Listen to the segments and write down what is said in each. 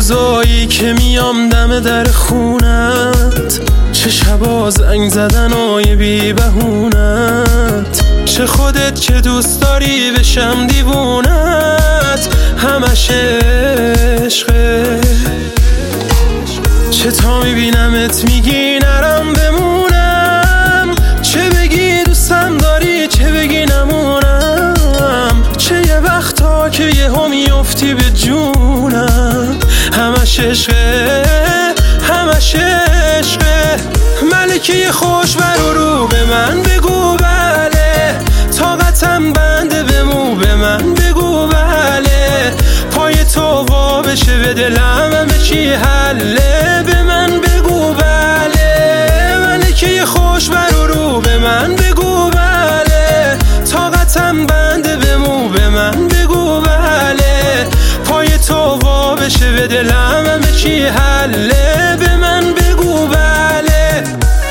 روزایی که میام دم در خونت، چه شبا زنگ زدن های بی بهونت، چه خودت که دوست داری بشم دیوونت، همش عشقه. چه تا میبینمت میگی نرم بمونم، چه بگی دوستم داری چه بگی نمونم، چه یه وقتا که یهو میافتی به جونم، همش عشقه همش عشقه. ملکه خوش رو به من بگو بله، طاقتم بنده بمو به من بگو بله، پای تو وا بشه به دلم همه چی حله، به من بگو بله. ملکه خوش رو به من بگو بله، طاقتم بنده بمو به من بگو بله، پای تو وا بشه به دلم همه چی حله، به من بگو بله.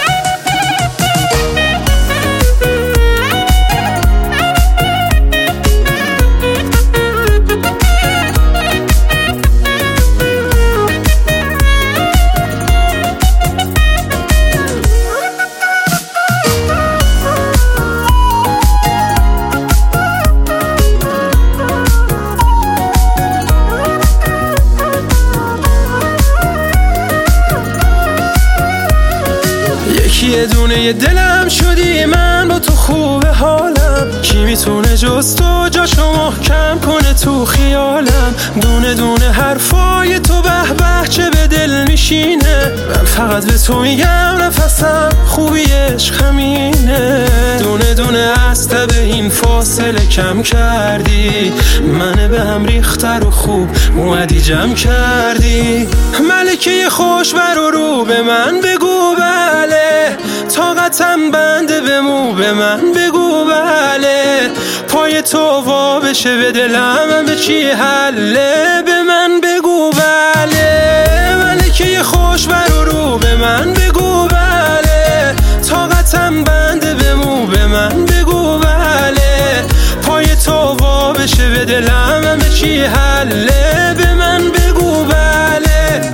یه دونه یه دلم شدی من با تو خوبه حالم، کی میتونه جز تو جاشو محکم کنه تو خیالم، دونه دونه حرفای تو به به چه به دل میشینه، من فقط به تو میگم نفسم خوبی عشق همینه، دونه دونه استه به این فاصله کم کردی، منه به هم ریختر و خوب اومدی جمع کردی. ملکه خوش رو به من بگو بله، طاقتم بنده بمو به من بگو بله، پای تو وا بشه به دلم همه چی حله، به من بگو بله. ملکه خوش رو به من بگو بله، طاقتم بنده بمو به من بگو بله، پای تو وا بشه به دلم همه چی حله، به من بگو بله.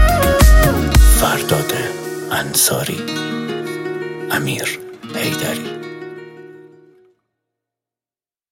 فرداد انصاری، امیر حیدری.